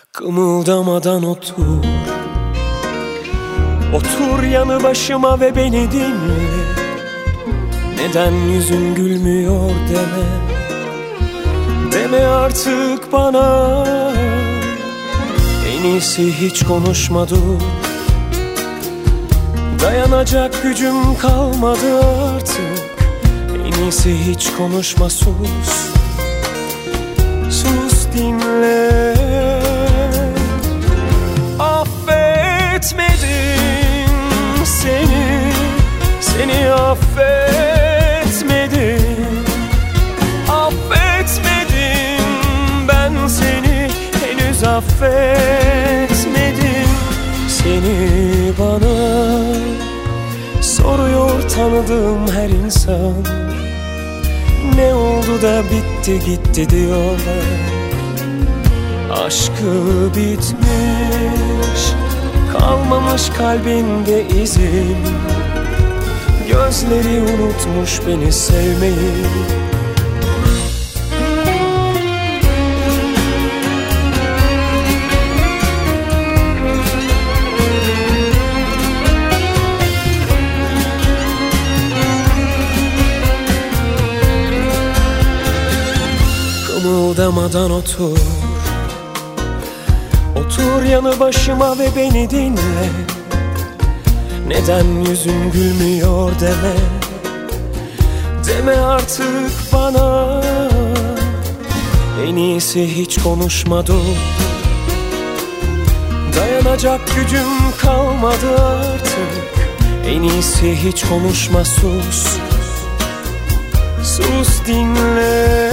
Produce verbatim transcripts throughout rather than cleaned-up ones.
Kımıldamadan otur, otur yanı başıma ve beni dinle. Neden yüzün gülmüyor deme, deme artık bana. En iyisi hiç konuşma dur, dayanacak gücüm kalmadı artık. En iyisi hiç konuşma, sus, sus dinle. Affetmedim seni, seni affetmedim. Affetmedim ben seni, henüz affetmedim. Seni bana soruyor tanıdığım her insan. Ne oldu da bitti gitti diyorlar. Aşkı bitmiş, kalmamış kalbinde izim. Gözleri unutmuş beni sevmeyi. Kımıldamadan otur, otur yanı başıma ve beni dinle. Neden yüzün gülmüyor deme, deme artık bana. En iyisi hiç konuşma dur, dayanacak gücüm kalmadı artık. En iyisi hiç konuşma, sus, sus dinle.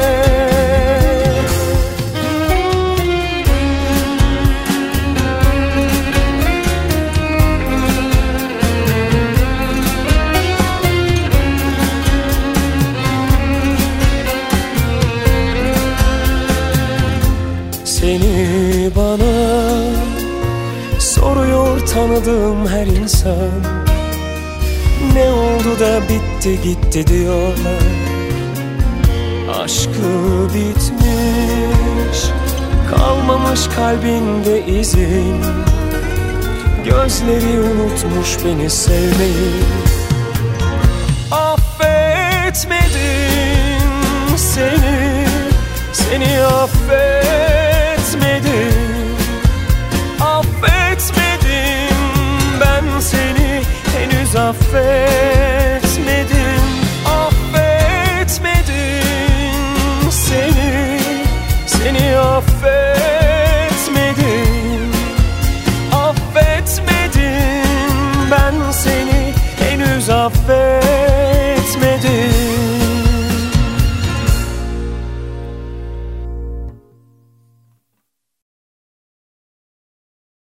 Seni bana soruyor tanıdığım her insan. Ne oldu da bitti gitti diyorlar. Aşkı bitmiş, kalmamış kalbinde izin. Gözleri unutmuş beni sevmeyi. Affetmedim seni, seni affetmedim.